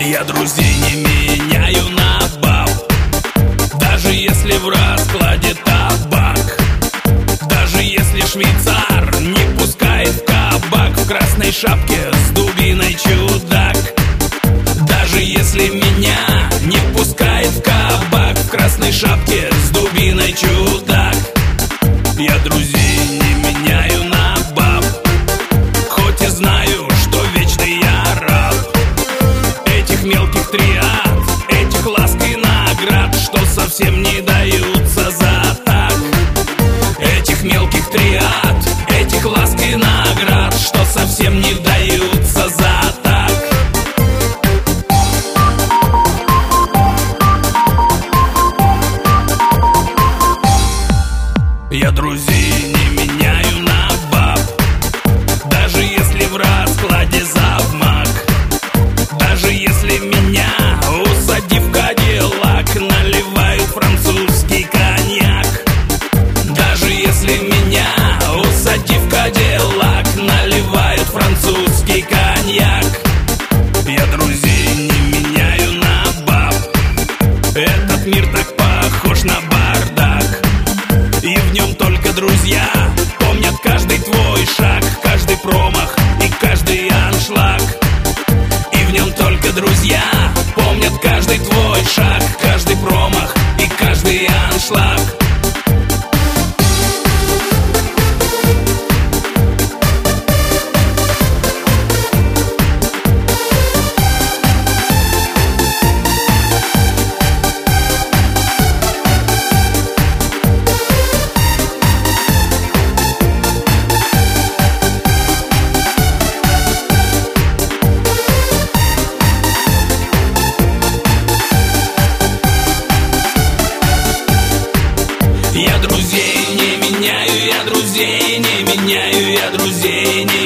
Я друзей не меняю на баб, даже если в раскладе табак, даже если швейцар не пускает в кабак в красной шапке с дубиной чудак, даже если меня не пускает в кабак в красной шапке с дубиной чудак. Я друзей не меняю на баб, хоть и знаю, что вечный я раб этих мелких триад, этих ласк и наград, что совсем не даются за так. Этих мелких триад, этих ласк и наград, что совсем не даются за так. Я друзей не меняю на баб, даже если в раскладе завмак, даже если меня, усадив в кадиллак, наливают французский коньяк, даже если меня, усадив в кадиллак, наливают французский коньяк. Я друзей не меняю на баб, этот мир так похож на бардак, и в нем только друзья помнят каждый твой шаг, каждый промах и каждый аншлаг. И в нем только друзья помнят каждый твой шаг, каждый промах и каждый аншлаг. Я друзей не меняю, я друзей не меняю, я друзей не